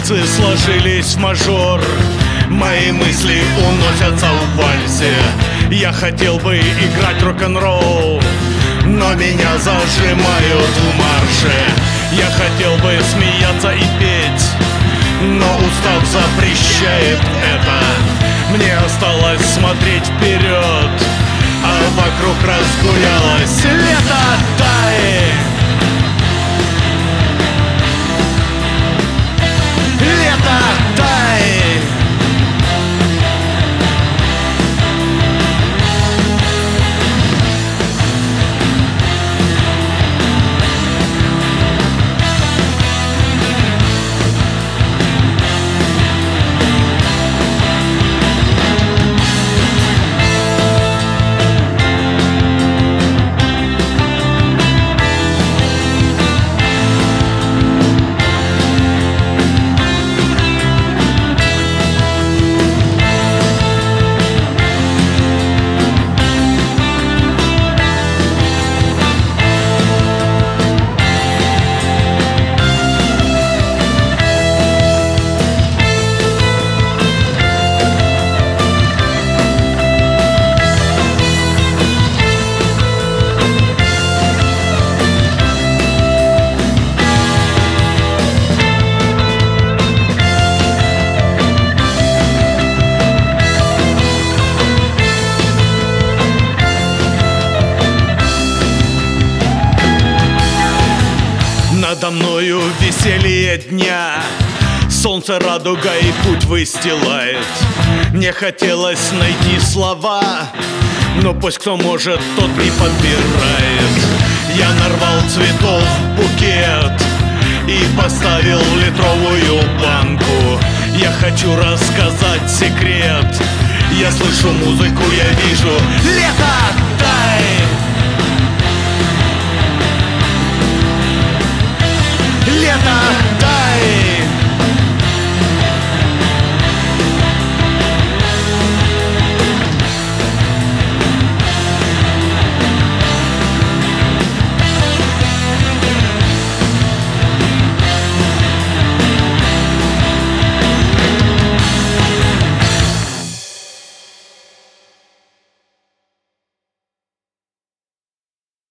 пальцы сложились в мажор. Мои мысли уносятся в вальсе. Я хотел бы играть рок-н-ролл, но меня зажимают в марше. Я хотел бы смеяться и петь, но устав запрещает это. Мне осталось смотреть вперед, а вокруг разгулялось лето. Тай! Лето, тай! Надо мною веселье дня, солнце, радуга и путь выстилает. Мне хотелось найти слова, но пусть кто может, тот не подбирает. Я нарвал цветов в букет и поставил в литровую банку. Я хочу рассказать секрет. Я слышу музыку, я вижу лето, тай! Лето, тай!